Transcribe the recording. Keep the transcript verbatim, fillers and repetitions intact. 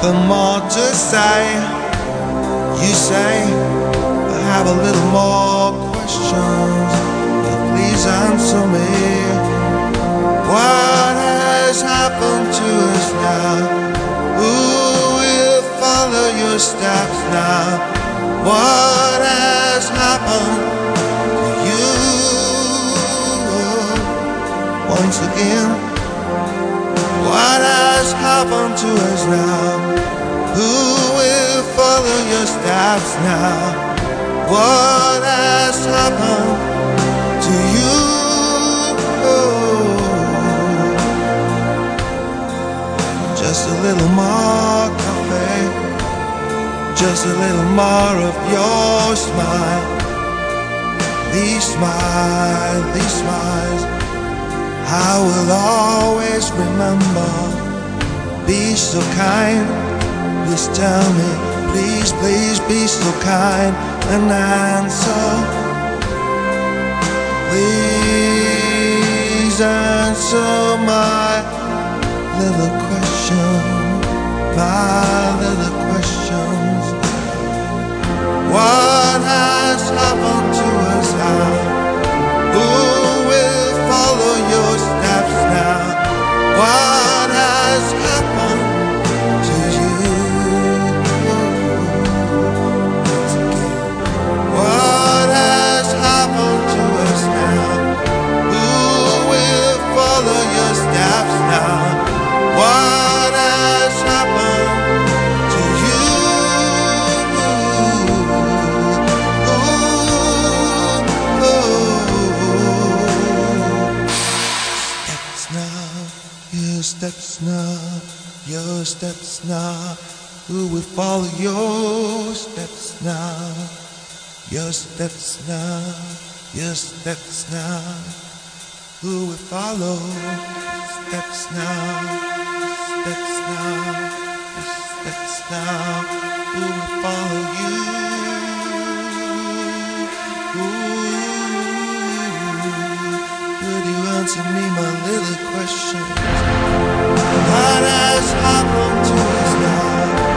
nothing more to say. You say I have a little more questions, but please answer me. What has happened to us now? Who will follow your steps now? What has happened to you? Once again, what has happened to us now? Who will follow your steps now? What has happened to you? Just a little more coffee, just a little more of your smile. These smiles, these smiles, I will always remember. Be so kind, please tell me, please, please be so kind and answer. Please answer my little question, my little questions. What has happened to us now? Who will follow your steps now? What has happened to you? What has happened to us now? Who will follow your steps now? What has happened to you? Steps now, your steps now, your steps now. Who will follow your steps now? Your steps now, your steps now. Who will follow steps now? Steps now, your steps now. Who will follow you? Ooh, would you answer me my little questions? What has happened to us now?